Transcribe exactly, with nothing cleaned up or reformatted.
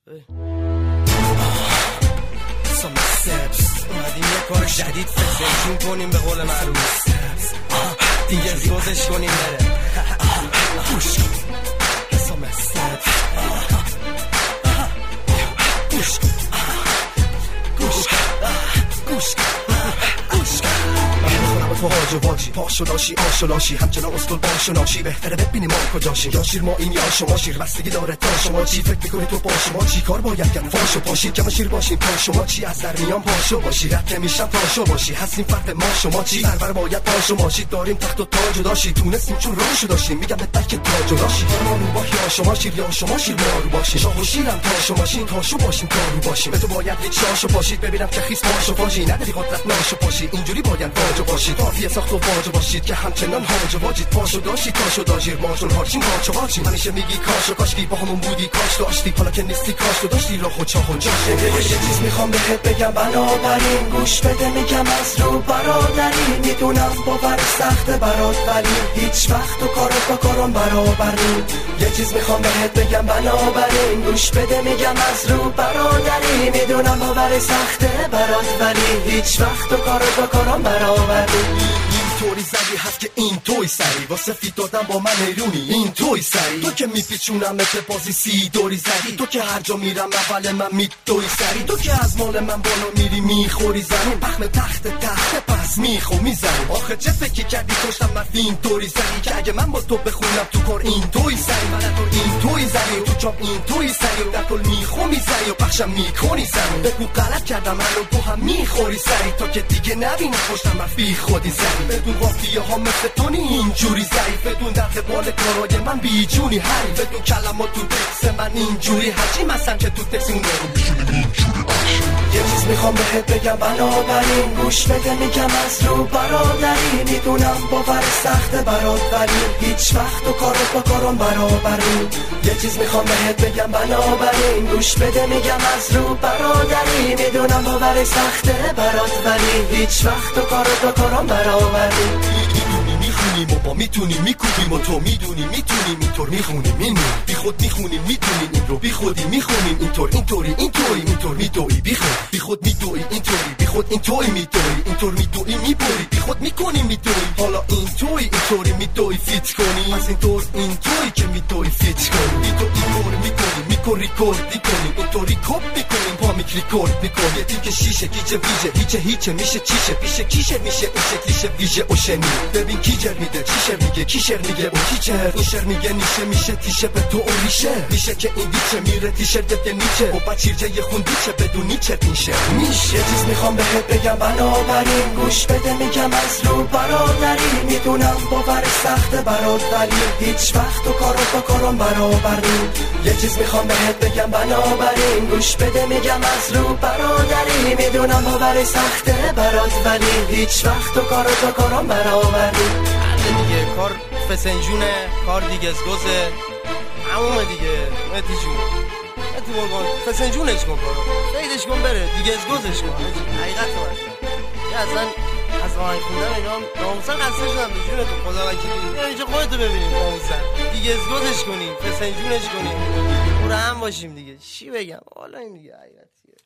سام سبس اومدیم یه کار جدید فسنجون کنیم به قول معروف دیگه سوزش کنیم بره گوش کن سام سبس گوش کن گوش کن گوش کن گوش کن تو هاج و واجی پاش و داشی آش و لاشی همچنان استول باش و ناشی بهتره ببینیم ما کجاشیم یا شیر ما این یا شما شیر بستگی داره تا شما چی فکر میکنی تو با شما چی کار باید کرد فاش و پاشی جمع شیر باشیم تا شما چی از در میان پاشو باشی رد نمیشم پاشو باشی هستیم فرد ما شما چی سرور باید پاشو باشی داریم تخت و تاج و داشی تونستیم چون راهشو داشتیم میگم به تک تاج و داشی ما رو با یا شما شیر یا شما شیر ما رو باشی شاه و شیرم تا شما شین تاشو باشیم کارو باشیم به تو باید یک شاشو باشید ببینم که خیس پاشو باشی نداری قدرت ناشو باشی اینجوری باید واجو باشی کافیه ساخت و واجو باشید که همچنان هاج واجید پاشو داشتی تاشو داشیر ماشون هارچین کاچو هارچی همیشه میگی کاشو کاشکی با همون بودی کاش داشتی حالا که نیستی کاش تو داشتی راه و چاه و جاش یه چیز میخوام بهت بگم بنابراین گوش بده میگم از رو برادری میدونم باور سخت برات ولی هیچ وقت تو کارت با کارم برابری یه چیز میخوام بهت بگم بنابراین گوش بده میگم از رو برادری میدونم باور سخت برات ولی هیچ وقت تو کارت با کارم برابری طوری زدی هست که این توی سری واسه فیت دادم با من ایرونی این توی سری تو که میپیچونم مثل بازی سی دوری زدی تو که هر جا میرم اول من میدوی سری تو که از مال من بالا میری میخوری زمین پخم تخت تخت پس میخو میزنی آخه چه فکری کردی کشتم من این طوری سری که اگه من با تو بخونم تو کار این توی سری من تو این توی زدی تو چاپ این توی سری و در کل میخو میزنی و پخشم میکنی زمین بگو غلط کردم من و تو هم میخوری سری تا که دیگه نبینم پشتم من بی خودی زدی بدون وافیه ها مثل تونی اینجوری ضعیف بدون در قبال کارای من بیجونی هری بدون کلمات تو دکس من اینجوری هرچی مثلا که تو دکس اون رو بیشونی یه چیز میخوام بهت بگم بنابراین گوش بده میگم از رو برادری میدونم باور سخت برات ولی هیچ وقت تو کارت با کارم برابری یه چیز میخوام بهت بگم بنابراین گوش بده میگم از رو برادری میدونم باور سخت برات ولی هیچ وقت تو کارت با کارم برابری میدونی میخونیم و با میتونیم میکوبیم و تو میدونی میتونیم اینطور میخونیم این بی خود میخونیم میتونیم این رو بی خودی میخونیم اینطور اینطوری اینطوری اینطور میدوی بی خود بی خود میدوی اینطوری بی خود اینطوری میدوی اینطور میدوی میبری بی خود میکنیم میدوی حالا اینطوری اینطوری میدوی فیت کنی پس اینطور اینطوری که میدوی فیت کنی بی تو اینطور میکنیم میکن ریکورد میکنیم اینطوری کپ میکنیم پا میک ریکورد میکنیم یه که شیشه گیجه ویجه هیچه هیچه میشه چیشه پیشه کیشه میشه این شکلیشه ویژه اوشنی ببین کی جر میده چی شر میگه کی شر میگه اون کی چر این شر میگه نیشه میشه تیشه به تو اون میشه میشه که این دیچه میره تیشرت ده نیچه و با چیرجه خون دیچه بدون نیچه این شر میشه یه چیز میخوام بهت بگم بنابراین گوش بده میگم از رو برادری میدونم باور سخت برات ولی هیچ وقت تو کارت با کارم برابری یه چیز میخوام بهت بگم بنابراین گوش بده میگم از رو برادری میدونم باور سخت برات ولی هیچ وقت تو کارت با کارم برابری دیگه کار فسنجونه کار دیگه ازگوزه همومه دیگه مهدی جون مهدی مرگان فسنجونش کن کارو فیدش کن بره دیگه ازگوزش کن حقیقت باید یه اصلا از آهنگ خوندم اینا هم ناموسن قصه شدم به جون تو خدا وکیلی یا اینجا خودتو ببینیم ناموسن دیگه ازگوزش کنیم فسنجونش کنیم برو هم باشیم دیگه چی بگم حالا این دیگه حقیقتیه